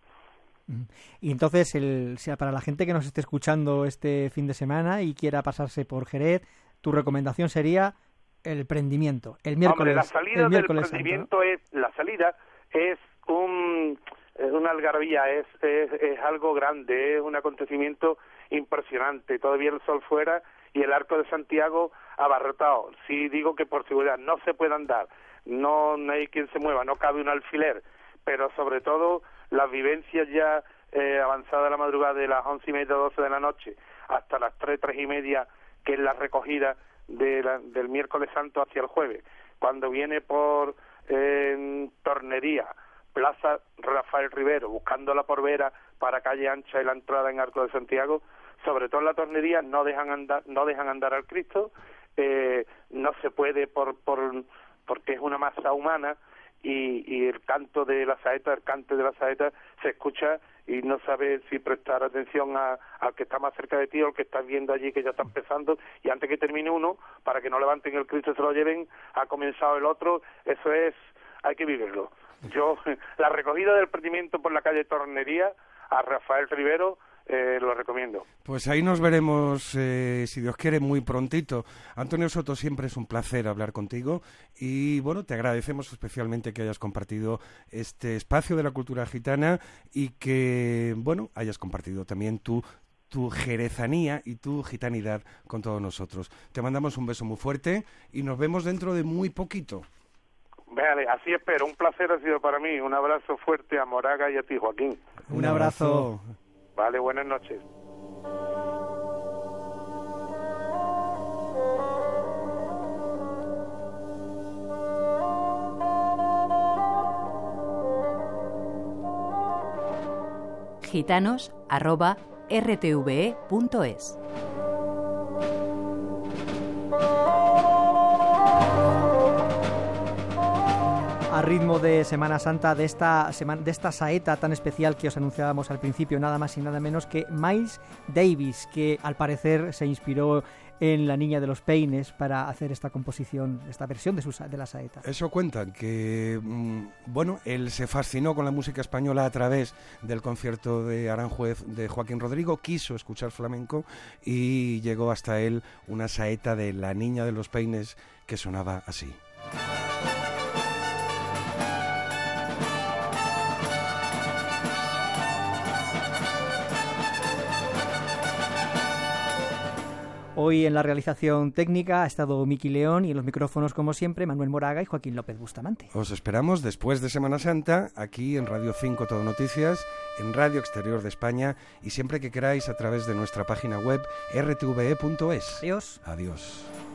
Y entonces, el, o sea, para la gente que nos esté escuchando este fin de semana y quiera pasarse por Jerez, tu recomendación sería el prendimiento, el miércoles. Hombre, la salida el miércoles del prendimiento santo, ¿no? es, la salida es un... es una algarabía, es, es, es algo grande, es un acontecimiento impresionante, todavía el sol fuera y el Arco de Santiago abarrotado. Sí digo que por seguridad no se puede andar, no, no hay quien se mueva, no cabe un alfiler, pero sobre todo las vivencias ya eh, avanzadas la madrugada de las once y media, doce de la noche, hasta las tres, tres y media, que es la recogida de la, del miércoles santo hacia el jueves, cuando viene por eh, Tornería, Plaza Rafael Rivero, buscando la Porvera para calle ancha y la entrada en Arco de Santiago, sobre todo en la Tornería no dejan andar, no dejan andar al Cristo, eh, no se puede por, por porque es una masa humana y, y el canto de la saeta, el cante de la saeta se escucha y no sabes si prestar atención a, al que está más cerca de ti o al que estás viendo allí que ya está empezando, y antes que termine uno, para que no levanten el Cristo y se lo lleven, ha comenzado el otro. Eso es, hay que vivirlo. Yo, la recogida del prendimiento por la calle Tornería a Rafael Rivero, eh, lo recomiendo. Pues ahí nos veremos, eh, si Dios quiere, muy prontito. Antonio Soto, siempre es un placer hablar contigo y, bueno, te agradecemos especialmente que hayas compartido este espacio de la cultura gitana y que, bueno, hayas compartido también tu tu jerezanía y tu gitanidad con todos nosotros. Te mandamos un beso muy fuerte y nos vemos dentro de muy poquito. Vale, así espero. Un placer ha sido para mí. Un abrazo fuerte a Moraga y a ti, Joaquín. Un abrazo. Vale, buenas noches. Gitanos arroba r t v e punto es. A ritmo de Semana Santa, de esta, de esta saeta tan especial que os anunciábamos al principio, nada más y nada menos que Miles Davis, que al parecer se inspiró en La Niña de los Peines para hacer esta composición, esta versión de, su, de la saeta. Eso cuentan, que mmm, bueno, él se fascinó con la música española a través del concierto de Aranjuez de Joaquín Rodrigo, quiso escuchar flamenco y llegó hasta él una saeta de La Niña de los Peines que sonaba así. Hoy en la realización técnica ha estado Miki León y en los micrófonos, como siempre, Manuel Moraga y Joaquín López Bustamante. Os esperamos después de Semana Santa, aquí en Radio cinco Todo Noticias, en Radio Exterior de España y siempre que queráis a través de nuestra página web r t v e punto es. Adiós. Adiós.